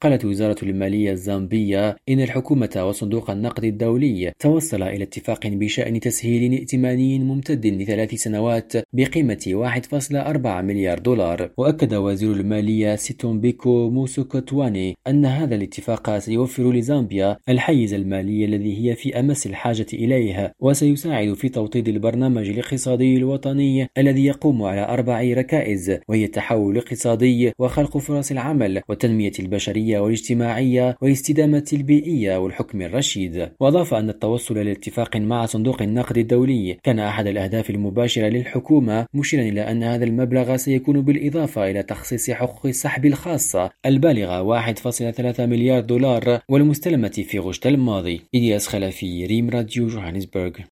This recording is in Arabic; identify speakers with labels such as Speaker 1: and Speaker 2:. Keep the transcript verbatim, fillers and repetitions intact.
Speaker 1: قالت وزارة المالية الزامبية إن الحكومة وصندوق النقد الدولي توصلا إلى اتفاق بشأن تسهيل ائتماني ممتد لثلاث سنوات بقيمة واحد فاصلة أربعة مليار دولار. وأكد وزير المالية سيتومبيكو موسوكوتواني أن هذا الاتفاق سيوفر لزامبيا الحيز المالي الذي هي في أمس الحاجة إليه، وسيساعد في توطيد البرنامج الاقتصادي الوطني الذي يقوم على أربع ركائز، وهي التحول الاقتصادي وخلق فرص العمل والتنمية البشرية والاجتماعية والاستدامة البيئية والحكم الرشيد. وأضاف أن التوصل لاتفاق مع صندوق النقد الدولي كان أحد الأهداف المباشرة للحكومة، مشيرا إلى أن هذا المبلغ سيكون بالإضافة إلى تخصيص حقوق السحب الخاصة البالغة واحد فاصلة ثلاثة مليار دولار والمستلمة في غشت الماضي. إلياس خلفي، ريم راديو، جوهانسبرغ.